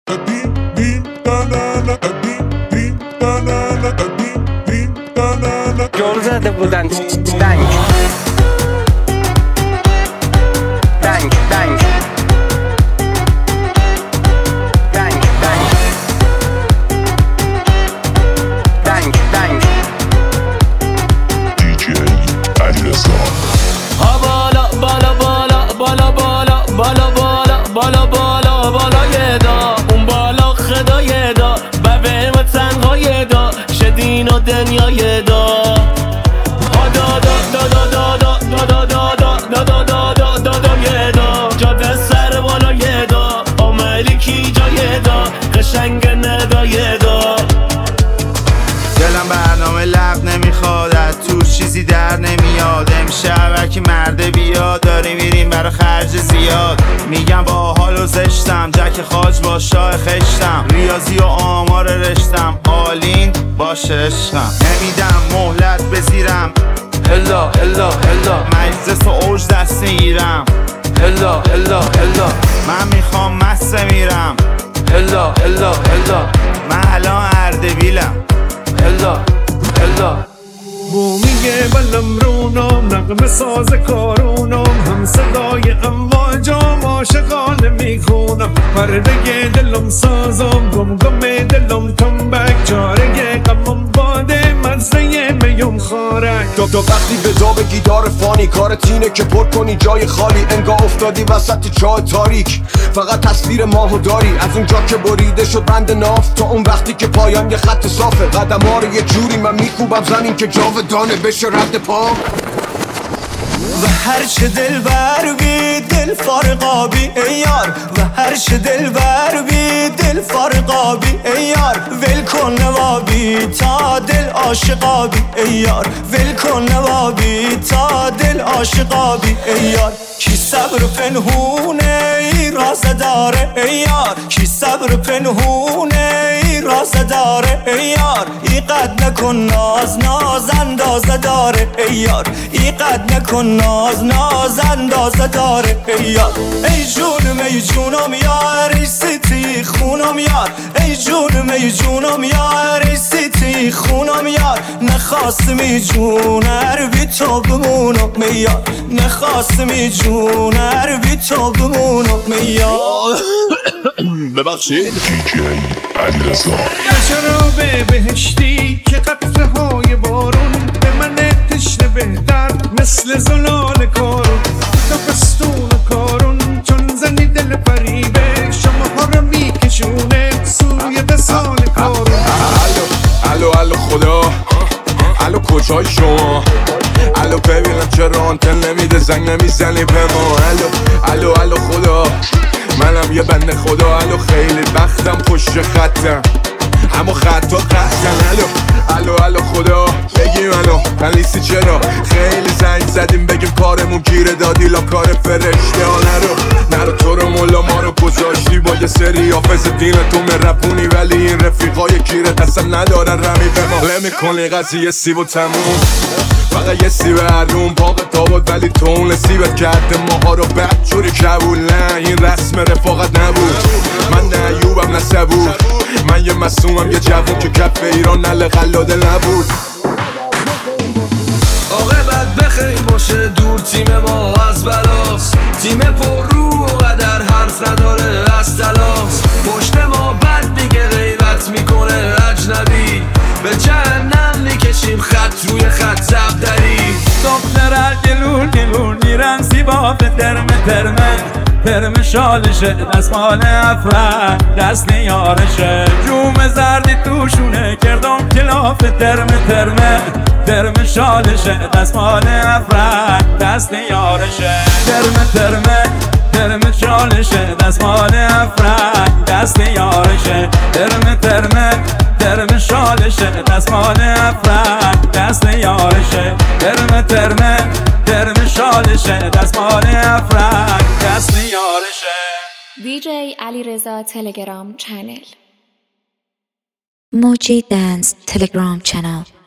جون زده بودن دنگ دنگ دنگ دنگ دنگ دنگ دنگ DJ علیرضا ها بالا بالا بالا بالا بالا بالا بالا بالا بالا بالا یه دا اون بالا خدای دا ببه و تنهای دا شدین و دنیای دا ها دا دا دا دا دا دا دا دا دا دا دا دا دا دا یه دا جاده سر بالا یه دا آملیکی جای دا قشنگ ندای دا دلم برنامه لب نمیخواد از توش چیزی در نمیاد امشب هرکی مرده بیاد داری میریم برا خرج زیاد میگم با حال و زشتم جک خاج با شاه خشتم ریاضی و آمار رشتم آلین باشه عشقم نمیدم مهلت بزیرم هلا هلا هلا مجلس و اوج دست میگیرم هلا هلا هلا من میخوام مسته میرم هلا هلا هلا من الان اردبیلم هلا هلا بو میگه بلم رونم نغمه ساز کارونم هم صدای امواجام عاشقانه میخونم پرده دلم سازم گم گم دلم تنبک جاره غمم باده مزه میم خارک تو وقتی به دا بگی دار فانی کارت اینه که پر کنی جای خالی انگاه افتادی وسط چاه تاریک فقط تصویر ماهو داری از اونجا که بریده شد بند ناف تا اون وقتی که پایان یه خط صافه قدم ها رو یه جوری من میکوبم زنین که جاودانه بشه رد پام و هر چه دل بر بی دل فارقابی ای یار و هر چه دل بر بی دل فارقابی ای یار ول کن نوابی تا دل عاشقابی ای یار ول کن نوابی تا دل عاشقابی ای یار کی صبر پنهونه ای راز داره ای یار کی صبر پنهونه ای راز داره ای یار ای قد نکن ناز ناز اندازه داره ای یار ای قد نکن ناز ناز اندازه داره ای یار ای جونم ای جونم یار ای سیتی خونم یار ای جونم ای جونم یار ای سیتی خونم یار نخواستمی جونر بی تو بمونم یار نخواستمی جونر بی تو بمونم یار DJ ببخشید علیرضا چرا به بهشتی که قطره های بارون به من تشنه بهتر مثل زلال کارون تا پستون کارون چون زنی دل فریبه شما ها رو میکشونه سوی دسال کارون الو الو خدا الو کجای شما الو ببینم چرا آنتن نمیده زنگ نمیزنی به ما الو الو خدا منم یه بنده خدا الو خیلی وقتم پشت خطم اما خطا قطعن الو خدا بگیم الو پلیسی چرا خیلی زنگ زدیم بگیم کارمون گیره دادی لا کار فرشته ها نرو تو رو مولا ما رو گذاشتی با یه سری حافظ دین تو مرپونی ولی این رفیقای گیرت اصلا ندارن رمی به ما لمی کنی قضیه سیب و تموم فقط یه سیب هرون پاق تابد ولی تو اون سیبت کرده ماها رو بد جوری کبول نه این رسم رفاقت نبود من نه ایوبم نه صبور من یه مسومم یه جوون که کف ایران نل قلاده نبود عاقبت بخیر باشه دور تیم ما از بلاست تیم پر رو و قدر حرف نداره از تلاس پشت ما بد میگه غیبت میکنه اجنبی به جهنم میکشیم خط روی خط زبدری دخترها گلون میرن زیبا به ترمه شالشه دستمال افرد دست یارشه جوم زردی توشونه کردم کلاف ترمه شالشه دستمال افرد دست یارشه ترمه شالشه دستمال افرد دست یارشه ترمه شالشه دستمال افرد دست یارشه ترمه شالشه دستمال افرد دست یارشه DJ علیرضا تلگرام چنل موجی دنس تلگرام چنل